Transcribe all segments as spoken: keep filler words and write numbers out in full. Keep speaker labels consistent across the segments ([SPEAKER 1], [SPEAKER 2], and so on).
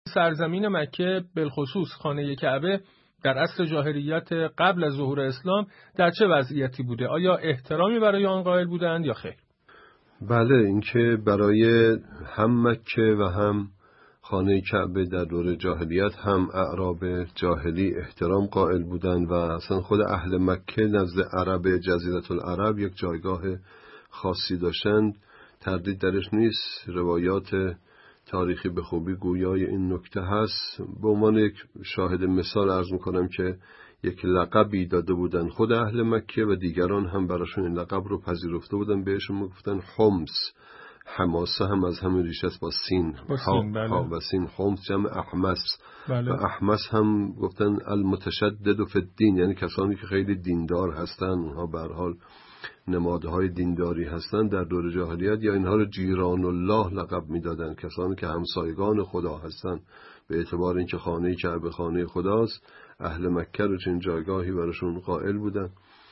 [SPEAKER 1] سرزمین مکه بالخصوص خانه کعبه در عصر جاهلیت قبل از ظهور اسلام در چه وضعیتی بوده؟ آیا احترامی برای آن قائل بودند یا خیر؟
[SPEAKER 2] بله، اینکه برای هم مکه و هم خانه کعبه در دور جاهلیت هم اعراب جاهلی احترام قائل بودند و اصلا خود اهل مکه نزد عرب جزیره العرب یک جایگاه خاصی داشتند، تردید درش نیست. روایات تاریخی به خوبی گویای این نکته هست. به عنوان یک شاهد مثال عرض میکنم که یک لقبی داده بودن خود اهل مکه و دیگران هم براشون این لقب رو پذیرفته بودن، بهشون میگفتن حمص. حماسه هم از همین ریشه است، با سین،
[SPEAKER 1] با سین بله.
[SPEAKER 2] ها و سین. حمص جمع احمس
[SPEAKER 1] بله.
[SPEAKER 2] و احمس هم گفتن المتشدد فی الدین، یعنی کسانی که خیلی دیندار هستن، اونها به هر حال نمادهای دینداری هستن در دور جاهلیت، یا اینها رو جیران الله لقب میدادن، کسانی که همسایگان خدا هستن. به اعتبار اینکه خانه کعبه خانه خداست، اهل مکه رو چنین جایگاهی براشون قائل بودن.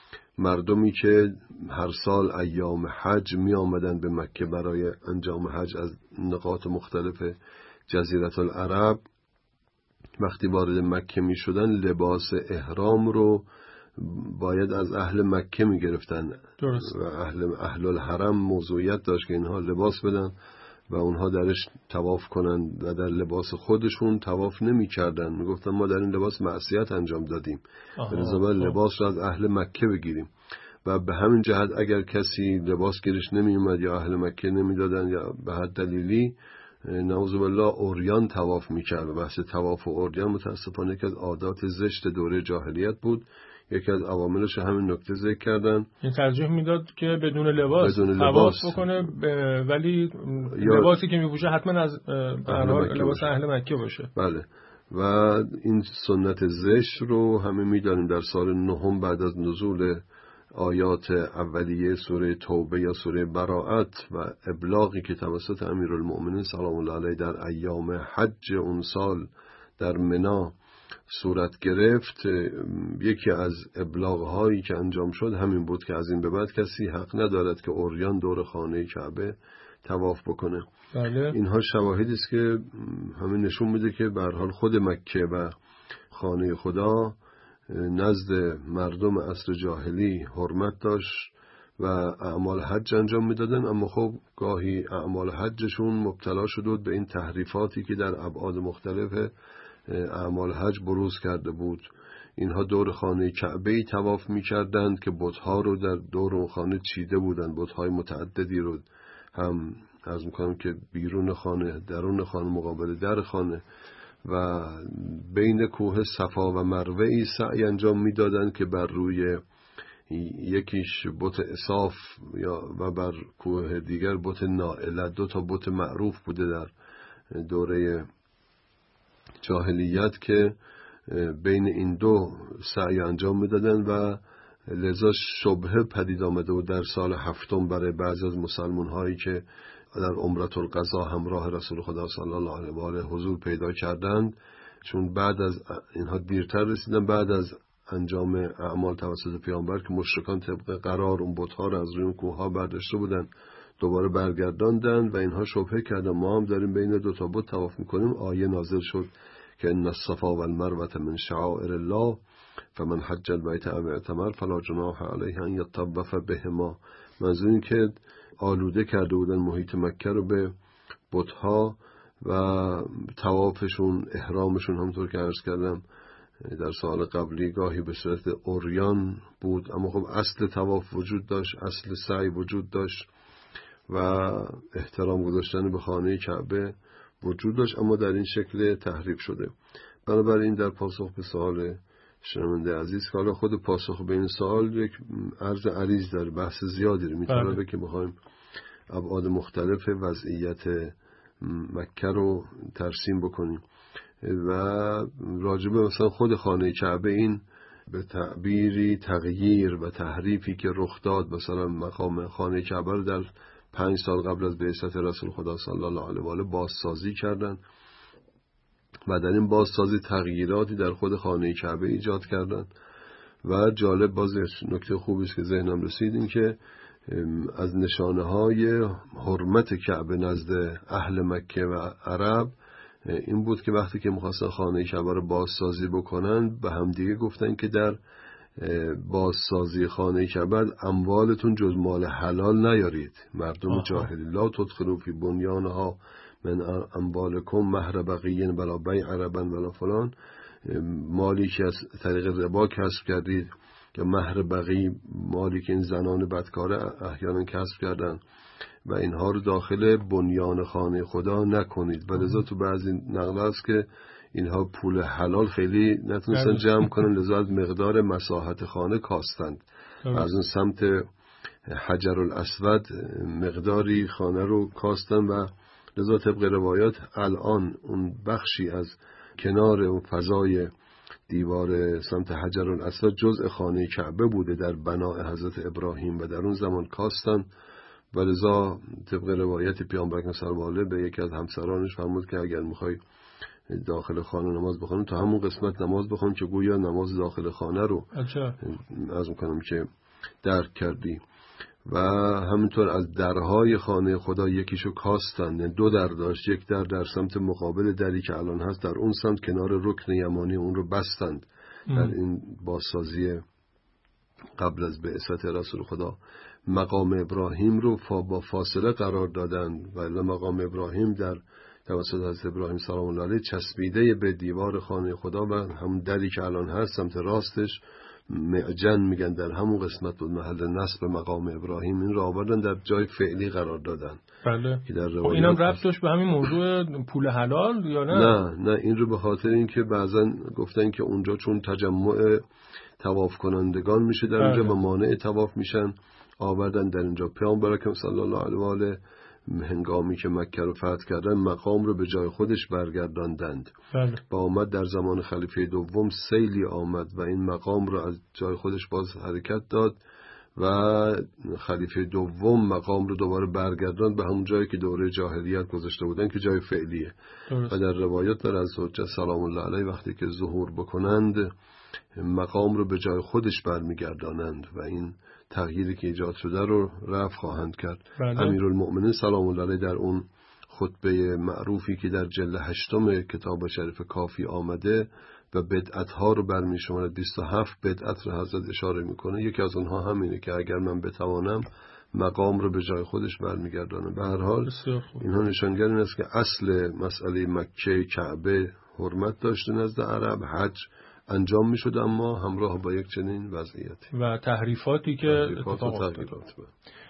[SPEAKER 2] مردمی که هر سال ایام حج می آمدن به مکه برای انجام حج از نقاط مختلف جزیره العرب، وقتی وارد مکه می شدن لباس احرام رو باید از اهل مکه می گرفتن.
[SPEAKER 1] درست.
[SPEAKER 2] و اهل, اهل الحرم موضوعیت داشت که اینها لباس بدن و اونها درش طواف کنن و در لباس خودشون طواف نمی کردن. می گفتن ما در این لباس معصیت انجام دادیم، به لذا لباس رو از اهل مکه بگیریم. و به همین جهت اگر کسی لباس گیرش نمی اومد یا اهل مکه نمی دادن یا به هر دلیلی نعوذ بالله عریان طواف می کرد. و بحث طواف و عریان متاسفانه یکی از عادات زشت دوره جاهلیت بود. یکی از عواملش همین نکته ذکر کردن.
[SPEAKER 1] این ترجیح میداد که بدون لباس طواف بکنه، ولی لباسی که میپوشه حتما از لباس اهل مکه باشه.
[SPEAKER 2] بله. و این سنت زشت رو همه میدانیم در سال نهم بعد از نزول آیات اولیه سوره توبه یا سوره براءت و ابلاغی که توسط امیرالمؤمنین سلام الله علیه در ایام حج اون سال در منی صورت گرفت، یکی از ابلاغ‌هایی که انجام شد همین بود که از این به بعد کسی حق ندارد که عریان دور خانه کعبه طواف بکنه.
[SPEAKER 1] بله.
[SPEAKER 2] اینها شواهدی است که همین نشون میده که به هر حال خود مکه و خانه خدا نزد مردم عصر جاهلی حرمت داشت و اعمال حج انجام میدادن، اما خب گاهی اعمال حجشون مبتلا شد به این تحریفاتی که در ابعاد مختلف اعمال حج بروز کرده بود. اینها دور خانه کعبه ای طواف می‌کردند که بت‌ها رو در دور اون خانه چیده بودند، بت‌های متعددی رو هم عرض می‌کنم که بیرون خانه، درون خانه، مقابل در خانه و بین کوه صفا و مروه ای سعی انجام می‌دادند که بر روی یکیش بت اصاف یا و بر کوه دیگر بت نائله، دو تا بت معروف بوده در دوره جاهلیت که بین این دو سعی انجام میدادن و لذا شبهه پدید آمده و در سال هفتم برای بعضی از مسلمان هایی که در عمرة القضا همراه رسول خدا صلی الله علیه و آله حضور پیدا کردند، چون بعد از اینها دیرتر رسیدن، بعد از انجام اعمال توسط پیامبر که مشرکان طبق قرار اون بت‌ها رو از روی اون کوه‌ها برداشته بودن دوباره برگرداندن و اینها شبهه کردن ما هم داریم بین دو تا بت طواف میکنیم. آیه نازل شد که ان الصفا والمروه من شعائر الله فمن حج البیت او اعتمر فلا جناح علیه ان یطوف بهما. منظور این که آلوده کرده بودن محیط مکه رو به بت‌ها و طوافشون، احرامشون همونطور که عرض کردم در سال قبلی گاهی به صورت عریان بود، اما خب اصل طواف وجود داشت، اصل سعی وجود داشت و احترام گذاشتن به خانه کعبه وجود داشت، اما در این شکل تحریف شده. بنابراین در پاسخ به سوال شنونده عزیز که حالا خود پاسخ به این سوال یک عرض عریض داره، بحث زیادی رو میطلبه که بخوایم ابعاد مختلف وضعیت مکه رو ترسیم بکنیم و راجبه مثلا خود خانه کعبه این به تعبیری تغییر و تحریفی که رخ داد، مثلا مقام خانه کعبه رو در پنج سال قبل از بعثت رسول خدا صلی الله علیه و آله بازسازی کردن و در این بازسازی تغییراتی در خود خانه کعبه ایجاد کردن و جالب، باز نکته خوبی است که ذهنم رسید، این که از نشانه های حرمت کعبه نزد اهل مکه و عرب این بود که وقتی که می‌خواستن خانه کعبه رو بازسازی بکنن به همدیگه گفتن که در بازسازی خانه کعبه اموالتون جز مال حلال نیارید. مردم آها. جاهلی لا تدخلوا فی بنیانها من اموالکم مهر بقیین ولا بیع عربا ولا فلان، مالی که از طریق ربا کسب کردید که مهر بقی، مالی که این زنان بدکاره احیانا کسب کردن و اینها رو داخل بنیان خانه خدا نکنید. و لذا تو بعضی نقل است که اینها پول حلال خیلی نتونستن جمع کنن، لذا از مقدار مساحت خانه کاستند. از اون سمت حجر الاسود مقداری خانه رو کاستن و لذا طبق روایات الان اون بخشی از کنار اون فضای دیوار سمت حجر الاسود جزء خانه کعبه بوده در بناء حضرت ابراهیم و در اون زمان کاستن. و لذا طبق روایت پیامبر اکرم صلی الله علیه و آله به یکی از همسرانش فرمود که اگر میخوای داخل خانه نماز بخونیم تا همون قسمت نماز بخونیم که گویا نماز داخل خانه رو از میکنم که درک کردی. و همینطور از درهای خانه خدا یکیشو کاستن، یعنی دو در داشت، یک در در سمت مقابل دری که الان هست، در اون سمت کنار رکن یمانی اون رو بستند. ام. در این بازسازی قبل از بعثت رسول خدا مقام ابراهیم رو با فاصله قرار دادن و مقام ابراهیم در توسط حضرت ابراهیم سلام الله علیه چسبیده به دیوار خانه خدا و همون دری که الان هست سمت راستش معجن میگن در همون قسمت بود محل نصب مقام ابراهیم. این رو آوردن در جای فعلی قرار دادن.
[SPEAKER 1] بله. خب اینم ربط داشت به همین موضوع پول حلال یا نه؟
[SPEAKER 2] نه نه این رو به خاطر اینکه بعضن گفتن که اونجا چون تجمع طواف کنندگان میشه در اونجا و مانع طواف میشن، آوردن در اینجا. پیامبر اکرم صلی الله علیه و آله هنگامی که مکه رو فتح کردن مقام رو به جای خودش برگرداندند. بله. با آمد در زمان خلیفه دوم سیلی آمد و این مقام رو از جای خودش باز حرکت داد و خلیفه دوم مقام رو دوباره برگرداند به همون جایی که دوره جاهلیت گذاشته بودن که جای فعلیه. درست. و در روایات در از حجت سلام الله علیه وقتی که ظهور بکنند مقام رو به جای خودش برمیگردانند و این تغییری که ایجاد شده رو رفع خواهند کرد. بله. امیرالمؤمنین سلام الله علیه در اون خطبه معروفی که در جلد هشتم کتاب شریف کافی آمده و بدعت‌ها رو برمی‌شمارد، بیست و هفت بدعت رو حضرت اشاره میکنه. یکی از اونها همینه که اگر من بتوانم مقام رو به جای خودش برمیگردانم. به هر حال اینها نشانگر این است که اصل مسئله مکه کعبه حرمت داشته نزد عرب، حج انجام میشد اما همراه با یک چنین وضعیتی
[SPEAKER 1] و تحریفاتی که
[SPEAKER 2] تحریفات
[SPEAKER 1] اتفاق افتاد.